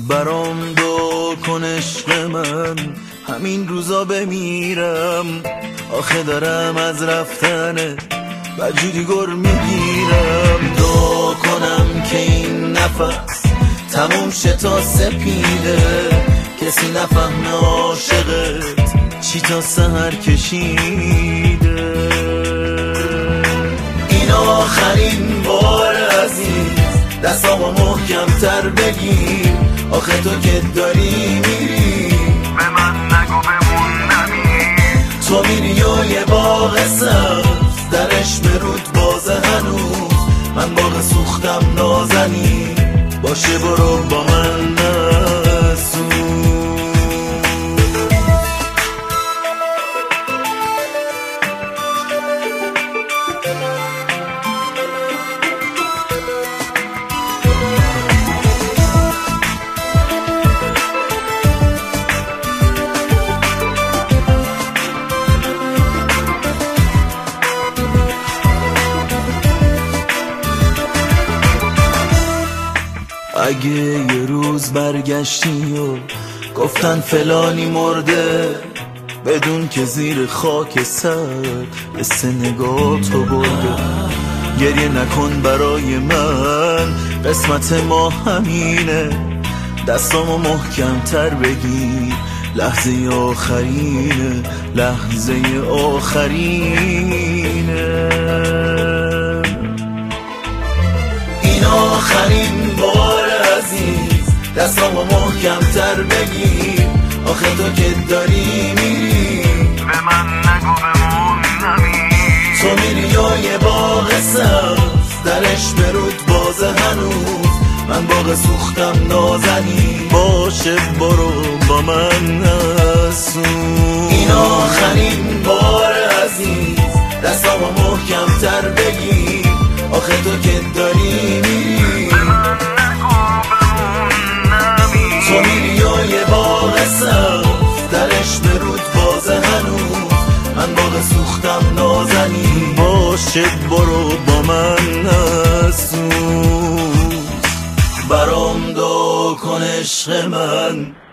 برام دو کن عشق من، همین روزا بمیرم. آخه دارم از رفتن بجوری گر میگیرم. دو کنم که این نفس تموم شه تا سپیده، کسی نفهمه عاشقت چی تا سحر کشیده. این آخرین بار عزیز، دستامو محکم تر بگیر. آخه تو که داری میری، به من نگو بمونمی. تو میری و یه باغ سبز درش مرود بازه هنوز. من باغ سوختم نازنی، باشه برو با من نسوز. اگه یه روز برگشتی و گفتن فلانی مرده، بدون که زیر خاک سر حس نگاه تو برده. گریه نکن برای من، قسمت ما همینه. دستامو محکم تر بگیر، لحظه آخرینه، لحظه آخرینه. این آخرین بار عزیز، دستامو محکم تر بگیر. آخه تو که داری میری، به من نگو بمونمی. تو میری و یه باغ سبز درش برود بازه هنوز. من باغ سوختم نازنی، باشه برو با من نسوز. این آخرین بار عزیز، دستامو محکم تر بگیر. آخه تو که داری میری، به من نگو بمونمی. تو میری و یه باغ سبز درش برود بازه هنوز. من باغ سوختم نازنی، باشه برو با من نسوز. برام دو کن عشق من،